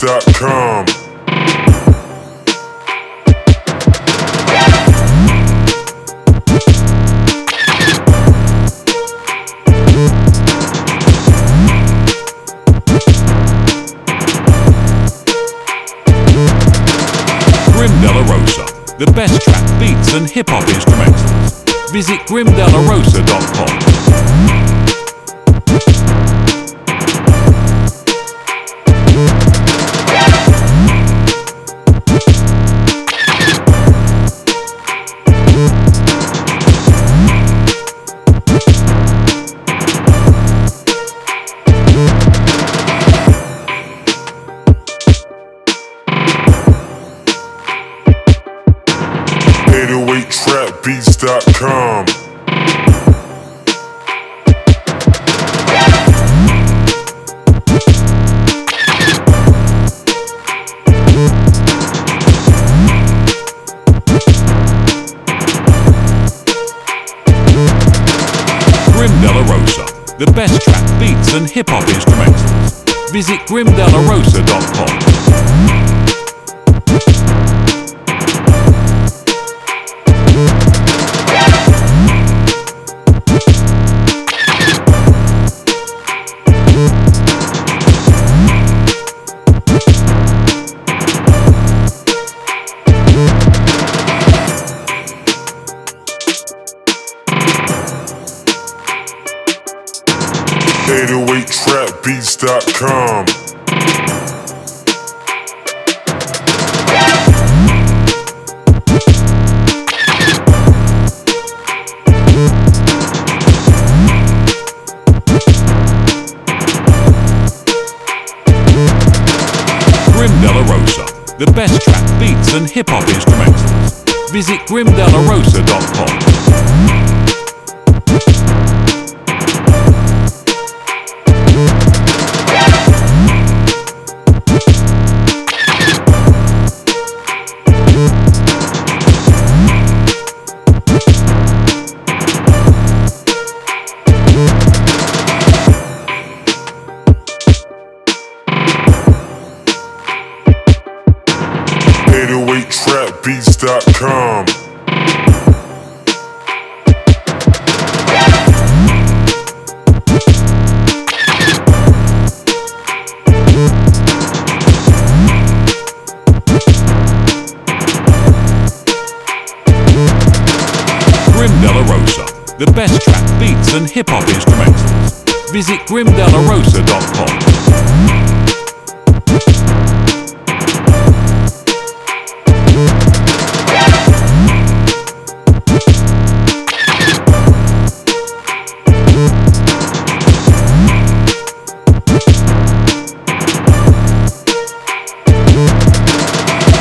TrapBeats.com. Grim De La Rosa, the best trap beats and hip-hop instrumentals. Visit grimdelarosa.com. TrapBeats.com. Grim De La Rosa, the best trap beats and hip-hop instrumentals. Visit grimdelarosa.com. TrapBeats.com. Grim De La Rosa, the best trap beats and hip-hop instrumentals. Visit grimdelarosa.com. TrapBeats.com. Grim De La Rosa, the best trap beats and hip-hop instrumentals. Visit grimdelarosa.com.